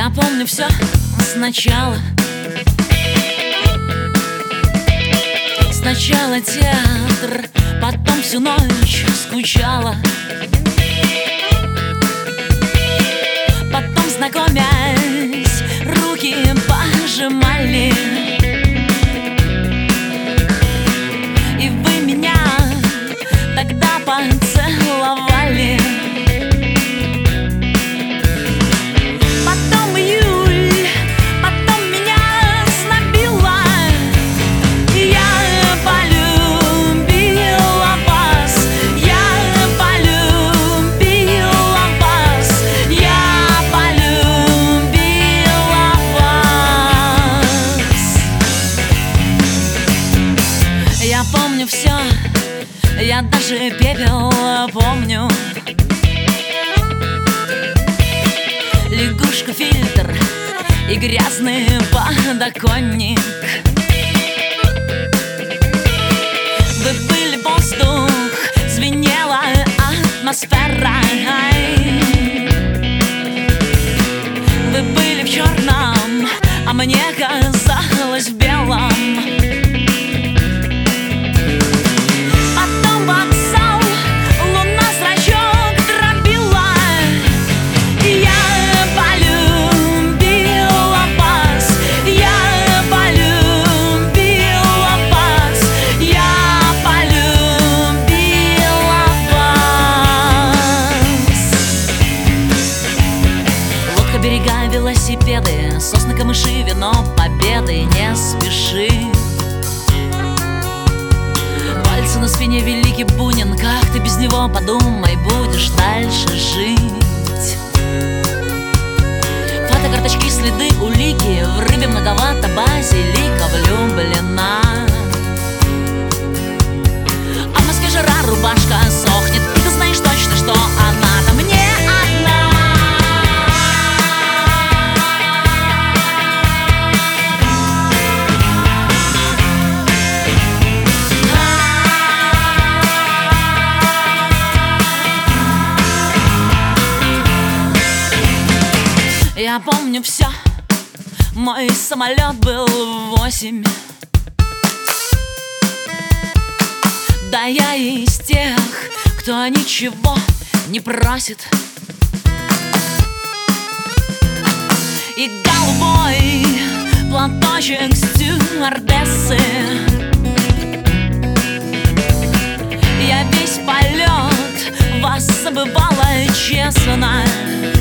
Я помню все сначала. Сначала театр, потом всю ночь скучала. Потом, знакомясь, руки пожимали. И вы меня тогда поцеловали. Потом июль, потом меня знобило. Я полюбила вас, я полюбила вас, я полюбила вас. Я помню все, я даже пепел помню. Лягушка-фильтр и грязный подоконник. Вы были воздух, звенела атмосфера. Вы были в черном, а мне казалось в белом. Потом вокзал, луна зрачок дробила. И я полюбила вас, я полюбила вас, я полюбила вас. Лодка, берега, велосипеды, сосны, камыши, вино, победы, не спеши. Пальцы на спине, великий Бунин, как ты без него, подумай, будешь дальше жить. Фотокарточки, следы, улики, в рыбе многовато базилика влюблена. А в Москве жара, рубашка сохнет, и ты знаешь точно, что она там не одна. Я помню все, мой самолет был в 8. Да я из тех, кто ничего не просит. И голубой платочек стюардессы. Я весь полет вас забывала честно.